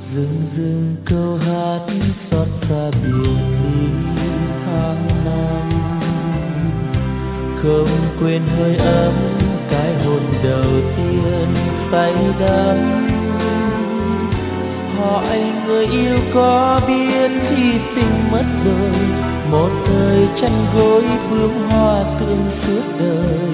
Dưng dưng câu hát xót xa biệt ly tháng năm, không quên hơi ấm cái hôn đầu tiên say đắm. Hỏi người yêu có biết khi tình mất rồi, một thời chăn gối bướm hoa tươi suốt đời.